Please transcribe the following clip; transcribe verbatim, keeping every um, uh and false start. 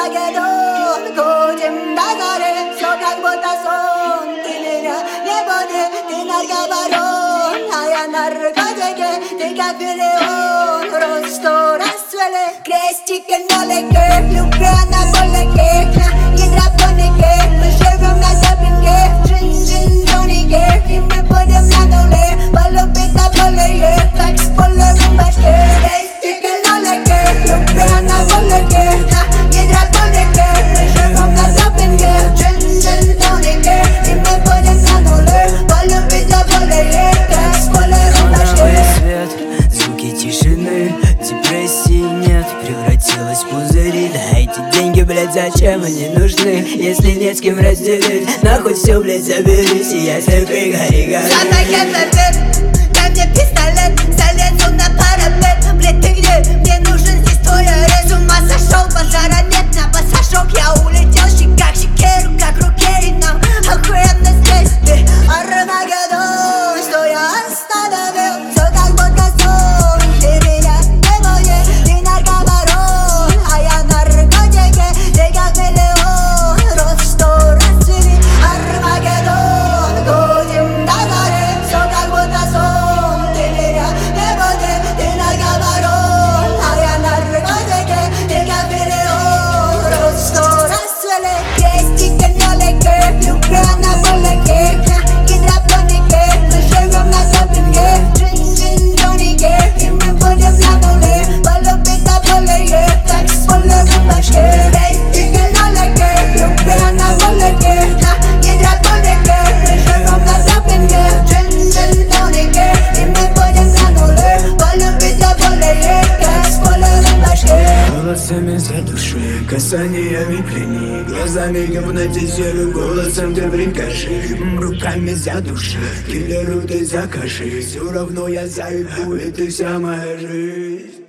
Армагеддон, ходим до зари, все как будто сон. Ты меня не буди, ты наркобарон, а я наркотики, ты как миллион. Просто расцвели крестики, нолики, любви анаболики, гидропоники. Мы живем на тропинке, джин-джин, тоники, и мы будем на нуле, полюбить на более, как спойлером башки. Крестики, нолики, любви анаболики, гидропоники. Мы живем на тропинке, джин-джин, тоники, и мы будем на нуле, полюбить на более, как спойлером башки. Свет, звуки тишины, депрессии нет, превратилась в пузыри. Да эти деньги, блядь, зачем они нужны, если нет с кем разделить? Нахуй все, блядь, забери, сияйся, пригори, гори. Дай мне пистолет, залезу на парапет. Блядь, ты где? Мне нужен здесь твой арест. С ума сошел, базара нет, на пассажок. Я улетел, щека к щеке, рука к руке. И нам охуенно здесь. Ты Армагеддон, что я остановил. Все как будто сон. Ты меня не будешь, ты наркобарон, а я наркотики, ты как миллион. Рост сто расцвели. Армагеддон, ходим до зари, все как будто сон. Ты меня не будешь, ты наркобарон, а я наркотики, ты как миллион. Рост сто расцвели. Крестики, нолики, любви анаболики, гидропоники. Мы живем на тропинке, джин-джин, тоники, и мы будем на нуле, полюбить на более, как спойлером башки. Крестики, нолики, любви анаболики, гидропоники. Мы живем на тропинке, джин-джин, тоники, и мы будем на нуле, полюбить на более, как спойлером башки. Голосами задуши, касаниями плени, глазами гипнотизирую, голосом ты прикажи, руками задуши, киллеру ты закажи, все равно я заебу, и ты вся моя жизнь.